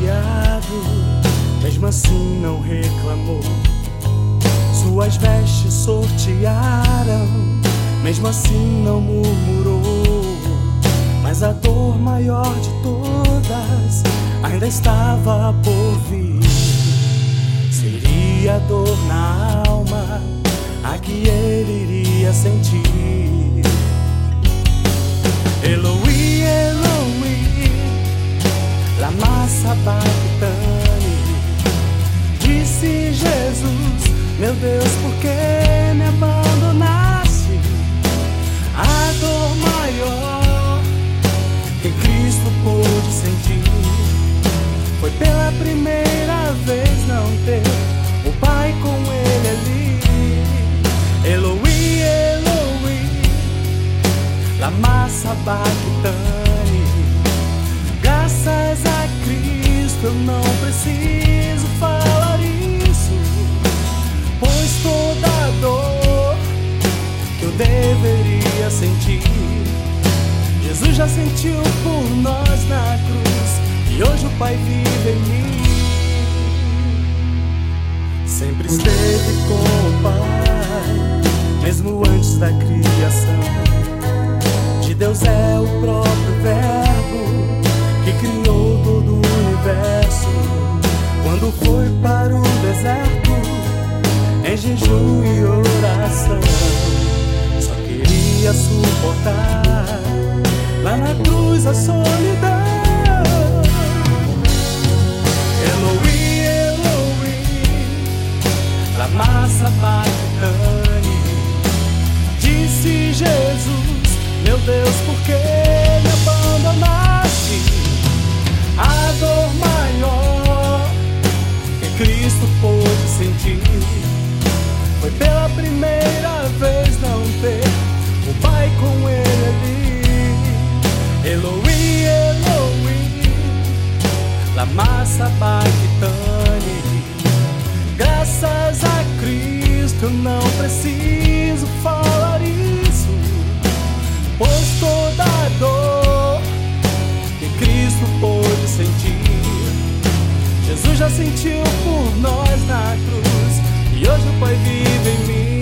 humilhado, mesmo assim não reclamou. Suas vestes sortearam, mesmo assim não murmurou. Mas a dor maior de todas ainda estava por vir. Seria dor na alma a que ele iria sentir. Eloi, Eloi, lama sabachthani. Disse Jesus: meu Deus, por que me abandonaste? A dor maior que Cristo pôde sentir foi pela primeira vez não ter o Pai com ele ali. Eloi, Eloi, lama sabachthani. Graças a Cristo eu não preciso falar isso, pois toda a dor que eu deveria sentir, Jesus já sentiu por nós na cruz, e hoje o Pai vive em mim. Sempre esteve com o Pai, mesmo antes da criação. De Deus é o próprio Verbo que criou todo o universo. Quando foi para o deserto, em jejum e oração, só queria suportar lá na cruz a solidão. Eloi, Eloi, lama sabachthani. Disse Jesus: meu Deus, por que me abandonaste? A dor maior que Cristo pôde sentir foi pela primeira vez não ter o Pai com ele ali. Eloi, Eloi, lama sabachthani. Graças a Cristo eu não preciso falar isso, pois toda a dor que Cristo pôde sentir, Jesus já sentiu por nós na cruz, e hoje o Pai vive em mim.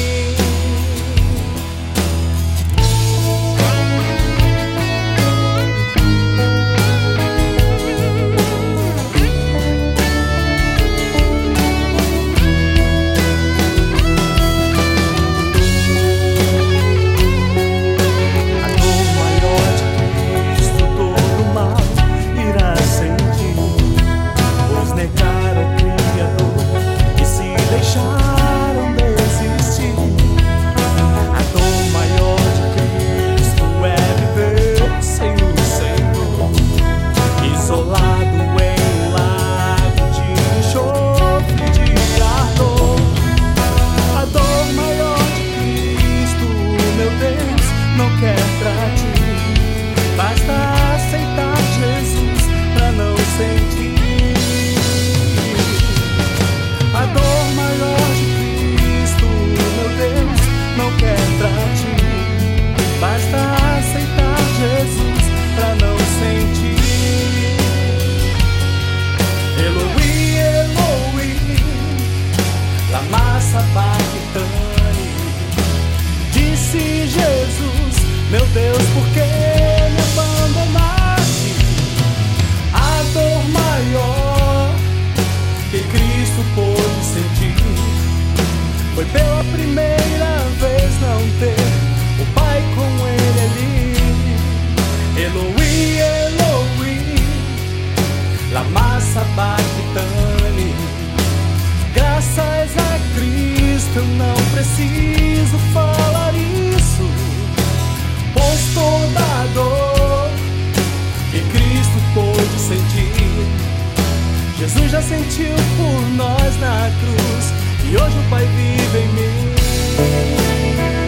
Disse Jesus: meu Deus, por que me abandonaste? A dor maior que Cristo pôde sentir foi pela primeira vez não ter o Pai com ele ali. Eloi, Eloi, lama sabachthani. Graças a Cristo eu não preciso falar isso, pois toda a dor que Cristo pôde sentir, Jesus já sentiu por nós na cruz, e hoje o Pai vive em mim.